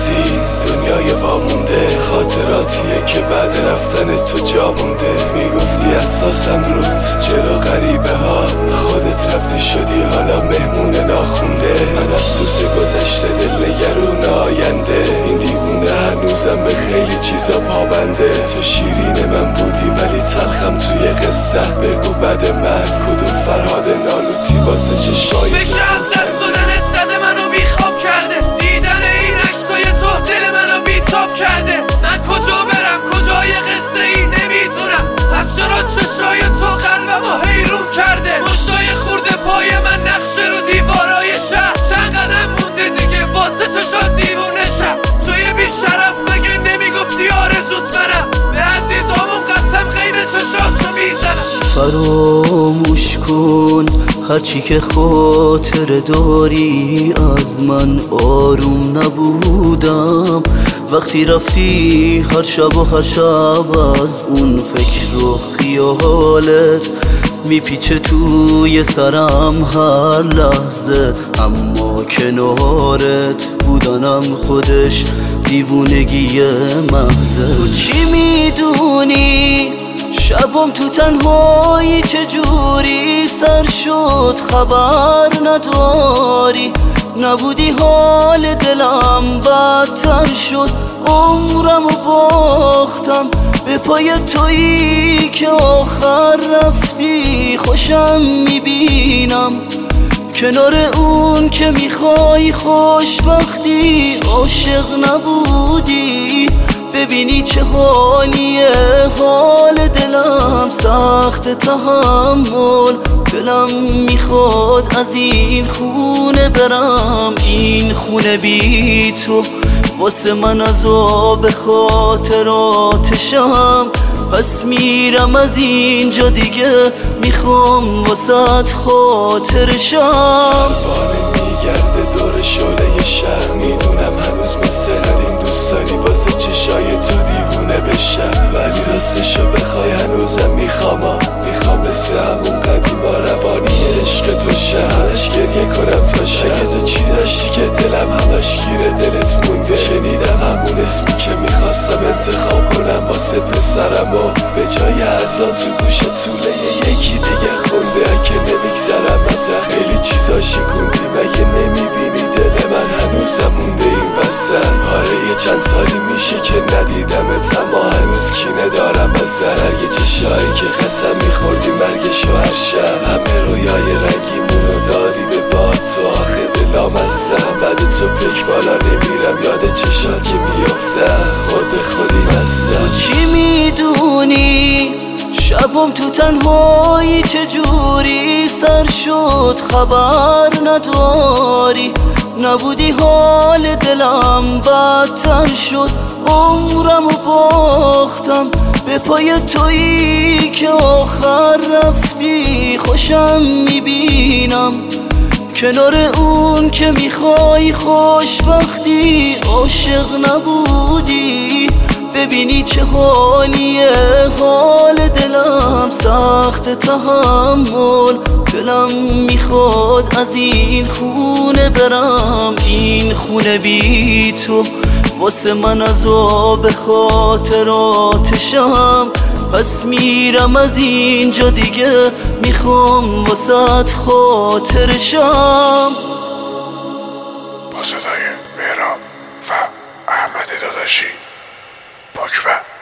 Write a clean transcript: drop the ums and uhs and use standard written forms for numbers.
عروسی دنیای وامونده، خاطراتیه که بعد رفتن تو جا مونده. میگفتی اساسم رود چرا غریبه ها، خودت رفتی شدی حالا مهمون ناخونده. من افسوس گذشته دل نگرون آینده، این دیوونه هنوزم به خیلی چیزا پابنده. تو شیرین من بودی ولی تلخم توی قصه، بگو بعد من کدوم فرهاد نالوتی واسه چشای فکر از دست دادنت زده منو بیخواب کرده، دیدن این عکسای تو دل منو بیتاب کرده. من کجا برم کجای قصه ای نمیدونم، از چرا چشای تو قلبمو حیرون کرده. مشتای خورده پای من نقشه رو دیوارای شهر، چند قدم مونده دیگه واسه چشات دیوونه شم. توی بیشرف مگه نمیگفتی آرزوت منم، به عزیزامون قسم غیر چشاتو میزنم. فراموش کن هرچی که خاطر داری، از من آروم نبودم وقتی رفتی هر شب و هر شب. از اون فکر و خیالت میپیچه توی سرم هر لحظه، اما کنارت بودنم خودش دیوونگی محضه. تو چی میدونی شبم تو تنهایی چجوری سر شد خبر نداری، نبودی حال دلم بدتر شد. عمرم و باختم به پای تویی که آخر رفتی، خوشم میبینم کنار اون که میخوای خوشبختی. عاشق نبودی ببینی چه حالیه حال دلم، سخت تحمل دلم میخواد از این خونه برم. این خونه بی تو واسه من عذاب خاطراتشم، پس میرم از اینجا دیگه میخوام واسه خاطرشم. میگرده دور شعله شهر، میدونم هنوز مثل قدیم دوست داری واسه چشای تو دیوونه بشم، ولی راستشو بخوای هنوزم میخوام مثل همون قدیما روانی عشق تو شهرش گریه کنم تا شب. تو چی داشتی که دلم همش گیره دلت مونده، شنیدم همون اسمی که میخواستم انتخاب کنم واسه پسرم و به جای ازا تو گوش طوله یکی دیگه خونده. که نمیگذرم از خیلی چیزا شکوندی، مگه نمیبینی دل من هنوزم مونده این وسط. آره یه چند سالی میشه که ندیدمت، اما هنوز کینه دارم از ضرر یه چشایی که قسم میخوردی مرگشو هر شب. همه رویای رنگیمونو دادی به باد تو، آخه دلام هستم بعد تو پک بالا نمیرم، یاد چشات که میافتم خود به خودی هستم. چی میدونی شبم تو تنهایی چجوری سر شد خبر نداری، نبودی حال دلم بدتر شد. عمرم و باختم به پای تویی که آخر رفتی، خوشم میبینم کنار اون که میخوای خوشبختی. عاشق نبودی ببینی چه حالیه حال دلم، سخت تحمل دلم میخواد از این خونه برم. این خونه بی تو واسه من عذاب خاطراتشم، پس میرم از اینجا دیگه میخوام واسه خاطرشم. با صدای مهراب و احمد داداشی پاکبه.